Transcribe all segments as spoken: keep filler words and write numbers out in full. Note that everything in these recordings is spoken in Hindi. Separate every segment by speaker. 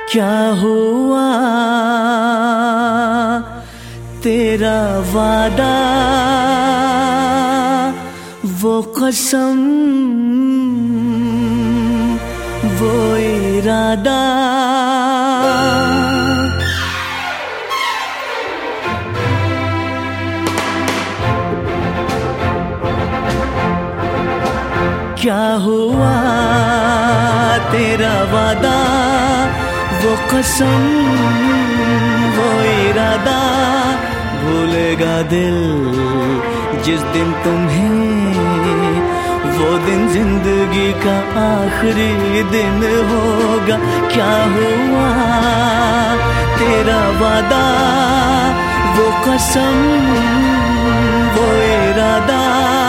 Speaker 1: क्या हुआ तेरा वादा, वो कसम, वो इरादा। क्या हुआ तेरा वादा, वो कसम, वो इरादा। भूलेगा दिल जिस दिन तुम्हें, वो दिन जिंदगी का आखिरी दिन होगा। क्या हुआ तेरा वादा, वो कसम, वो इरादा।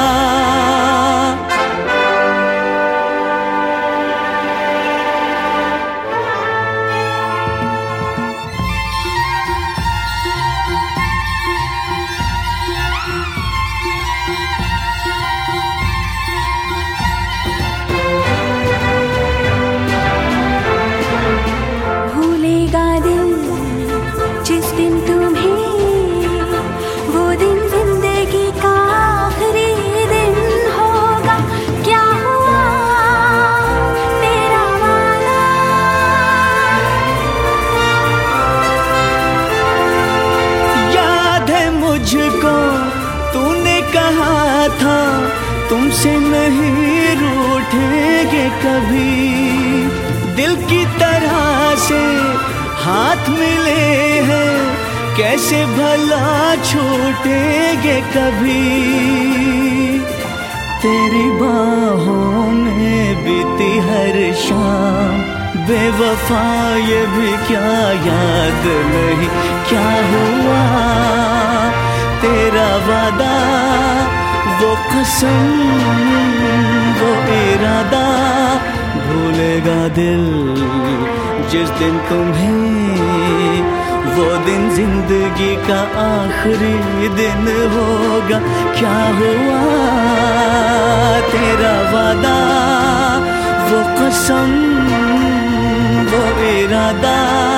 Speaker 1: मुझको तूने कहा था तुमसे नहीं रूठेंगे कभी। दिल की तरह से हाथ मिले हैं, कैसे भला छूटेंगे कभी। तेरी बाहों में बीती हर शाम, बेवफा ये भी क्या याद नहीं। क्या हुआ तेरा वादा, वो कसम, वो इरादा। भूलेगा दिल जिस दिन तुम्हें, वो दिन जिंदगी का आखिरी दिन होगा। क्या हुआ तेरा वादा, वो कसम, वो इरादा।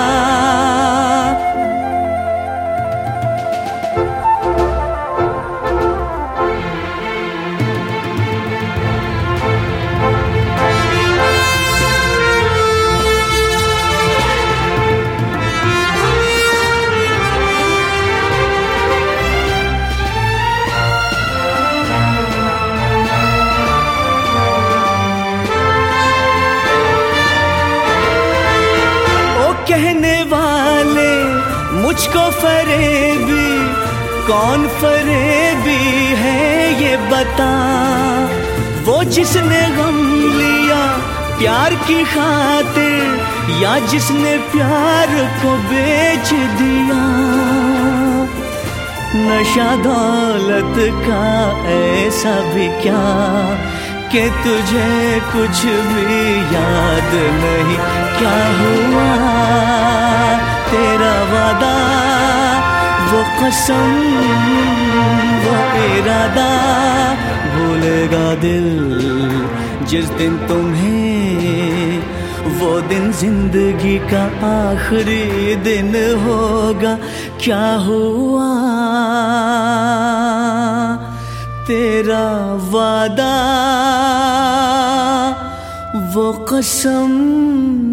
Speaker 1: कहने वाले मुझको फरेबी, कौन फरेबी है ये बता। वो जिसने गम लिया प्यार की खातिर, या जिसने प्यार को बेच दिया। नशा दौलत का ऐसा भी क्या कि तुझे कुछ भी याद नहीं। क्या हुआ तेरा वादा, वो कसम, वो इरादा। भूलेगा दिल जिस दिन तुम्हें, वो दिन जिंदगी का आखिरी दिन होगा। क्या हुआ तेरा वादा, वो कसम।